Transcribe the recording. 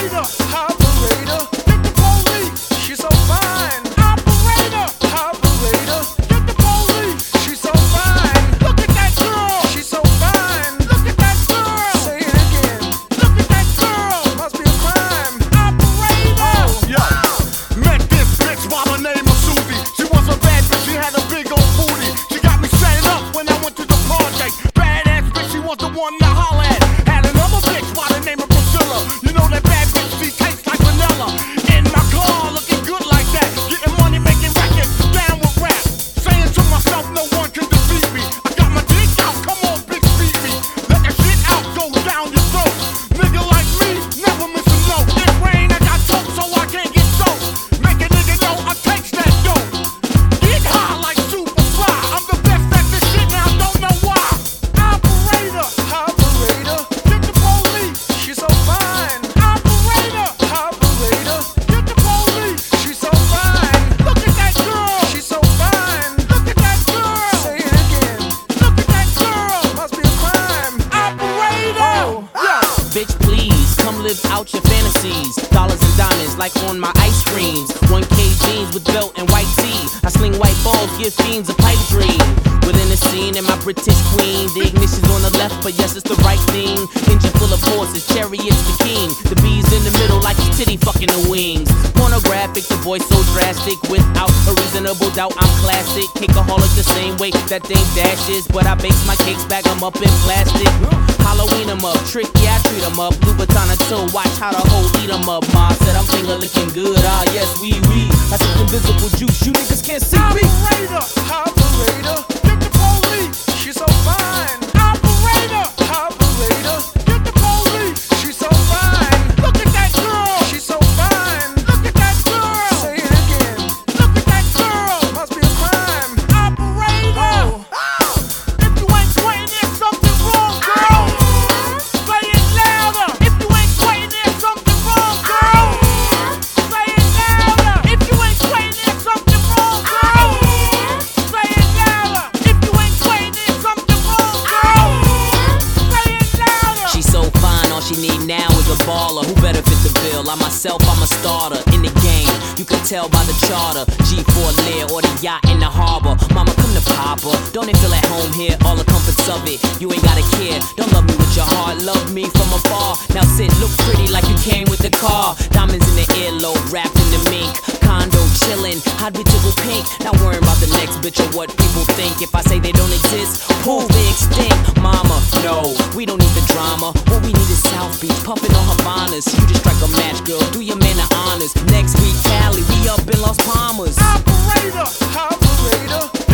Operator, operator, get the police. She's so fine. Operator, operator, get the police. She's so fine. Look at that girl. She's so fine. Look at that girl. Say it again. Look at that girl. Must be a crime. Operator. Oh, yo. Met this bitch by the name of Susie. She was a bad bitch. She had a big old booty. She got me setting up when I went to the project. Badass bitch. She was the one to holler at. Had another bitch by the name of Priscilla. You know that bad bitch. She tastes like vanilla. In my car, looking good like that. Getting money, making records, down with rap. Saying to myself, no one can defeat me. I got my dick out, come on, bitch, beat me. Let that shit out, go down your throat. Nigga like me, never miss a note. It rain, I got choked, so I can't get soaked. Make a nigga know I takes that dope. Get high like Superfly. I'm the best at this shit, and I don't know why. Operator, operator, get the police. She's so fine. Operator, operator, get the police. She's so fine. Look at that girl. She's so fine. Look at that girl. Say it again. Look at that girl. Must be a crime. Operator. Bitch, please, come live out your fantasies. Dollars and diamonds like on my ice creams. 1K jeans with belt and white tee. I sling white balls, give fiends a pipe dream. Within the scene and my British queen. The ignition's on the left, but yes, it's the right thing. Engine full of horses, chariots the king. The bees in the middle like his titty fucking the wings. Pornographic, the voice so drastic. Without a reasonable doubt, I'm classic. Cakeaholic the same way that thing dashes. But I bake my cakes back, I'm up in plastic. Halloween 'em up, trick, yeah, I treat 'em up. Louboutin until watch how the whole eat 'em up. Ma said I'm finger licking good, ah yes, we. I took invisible juice, you niggas can't see me. Operator, operator, get the police. She's so fine. Operator, operator, get the police. She's so fine. Look at that girl. She's so fine. Look at that girl. Say it again. Look at that girl. Must be a crime. Operator. If you ain't sweating, there's something wrong, girl. Say it louder. If you ain't sweating, there's something wrong, girl. Say it louder. If you ain't sweating, there's something wrong, girl. Say it louder. If you ain't sweating, there's something wrong, girl. Say it louder. She's so fine, all she need now is a baller. Who better fit the bill? I myself, I'm a starter in the game. You can tell by the charter. G4 Lear or the yacht in the harbor. Mama, come to Papa. Don't they feel at home here? All the comforts of it. You ain't gotta care. Don't love me with your heart. Love me from afar. Now sit, look pretty like you came with the car. Diamonds in the earlobe, wrapped in the mink. Condo chillin', how'd we tickle pink? Not worrying about the next bitch or what people think. If I say they don't exist, prove they extinct. Mama, no, we don't need the drama. What we need is South Beach, pumping on Havanas. You just strike a match, girl, do your man the honors. Next week, Cali, we up in Las Palmas. Operator, operator.